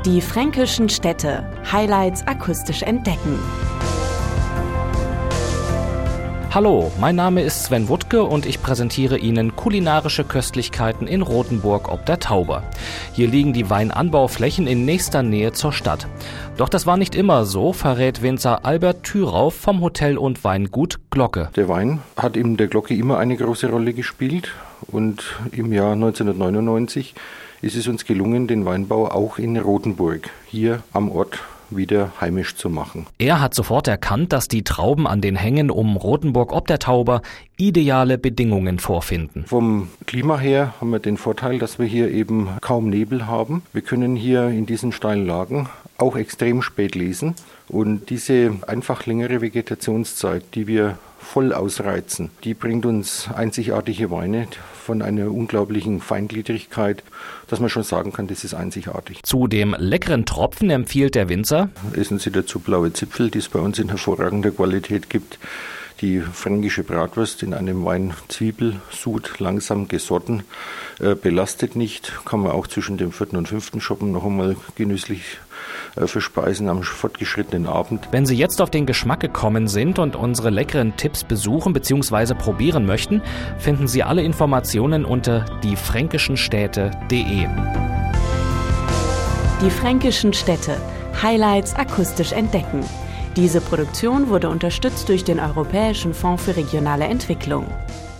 Die fränkischen Städte. Highlights akustisch entdecken. Hallo, mein Name ist Sven Wuttke und ich präsentiere Ihnen kulinarische Köstlichkeiten in Rothenburg ob der Tauber. Hier liegen die Weinanbauflächen in nächster Nähe zur Stadt. Doch das war nicht immer so, verrät Winzer Albert Thürauf vom Hotel und Weingut Glocke. Der Wein hat in der Glocke immer eine große Rolle gespielt und im Jahr 1999 ist es uns gelungen, den Weinbau auch in Rothenburg, hier am Ort, wieder heimisch zu machen. Er hat sofort erkannt, dass die Trauben an den Hängen um Rothenburg ob der Tauber ideale Bedingungen vorfinden. Vom Klima her haben wir den Vorteil, dass wir hier eben kaum Nebel haben. Wir können hier in diesen steilen Lagen auch extrem spät lesen und diese einfach längere Vegetationszeit, die wir voll ausreizen, die bringt uns einzigartige Weine von einer unglaublichen Feingliedrigkeit, dass man schon sagen kann, das ist einzigartig. Zu dem leckeren Tropfen empfiehlt der Winzer: Essen Sie dazu blaue Zipfel, die es bei uns in hervorragender Qualität gibt. Die fränkische Bratwurst in einem Wein-Zwiebelsud, langsam gesotten, belastet nicht. Kann man auch zwischen dem 4. und 5. Schoppen noch einmal genüsslich verspeisen am fortgeschrittenen Abend. Wenn Sie jetzt auf den Geschmack gekommen sind und unsere leckeren Tipps besuchen bzw. probieren möchten, finden Sie alle Informationen unter diefränkischenstädte.de. Die fränkischen Städte. Highlights akustisch entdecken. Diese Produktion wurde unterstützt durch den Europäischen Fonds für regionale Entwicklung.